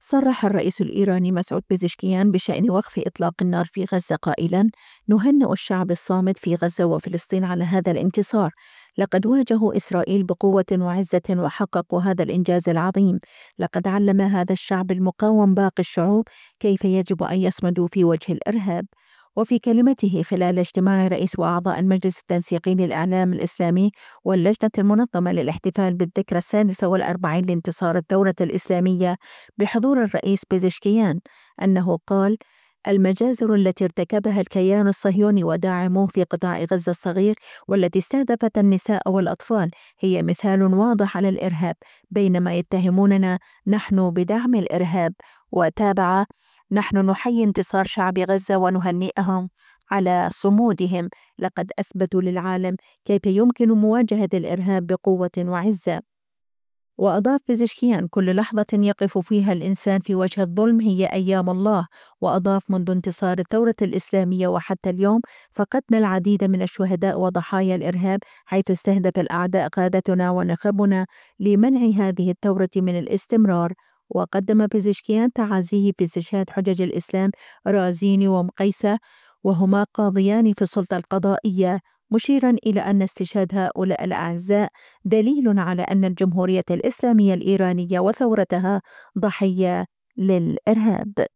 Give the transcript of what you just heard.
صرح الرئيس الإيراني مسعود بيزشكيان بشأن وقف إطلاق النار في غزة قائلا: نهنئ الشعب الصامد في غزة وفلسطين على هذا الانتصار. لقد واجهوا إسرائيل بقوة وعزة وحققوا هذا الإنجاز العظيم. لقد علم هذا الشعب المقاوم باقي الشعوب كيف يجب أن يصمدوا في وجه الإرهاب. وفي كلمته خلال اجتماع رئيس وأعضاء المجلس التنسيقي للإعلام الإسلامي واللجنة المنظمة للاحتفال بالذكرى 46 لانتصار الثورة الإسلامية بحضور الرئيس بيزشكيان، أنه قال: المجازر التي ارتكبها الكيان الصهيوني وداعموه في قطاع غزة الصغير والتي استهدفت النساء والأطفال هي مثال واضح على الإرهاب، بينما يتهموننا نحن بدعم الإرهاب. وتابع: نحن نحيي انتصار شعب غزة ونهنئهم على صمودهم. لقد أثبتوا للعالم كيف يمكن مواجهة الإرهاب بقوة وعزة. وأضاف بيزشكيان: كل لحظة يقف فيها الإنسان في وجه الظلم هي أيام الله. وأضاف: منذ انتصار الثورة الإسلامية وحتى اليوم فقدنا العديد من الشهداء وضحايا الإرهاب، حيث استهدف الأعداء قادتنا ونخبنا لمنع هذه الثورة من الاستمرار. وقدم بيزشكيان تعازيه في استشهاد حجج الإسلام رازيني ومقيسة، وهما قاضيان في السلطة القضائية، مشيرا إلى أن استشهاد هؤلاء الأعزاء دليل على أن الجمهورية الإسلامية الإيرانية وثورتها ضحية للإرهاب.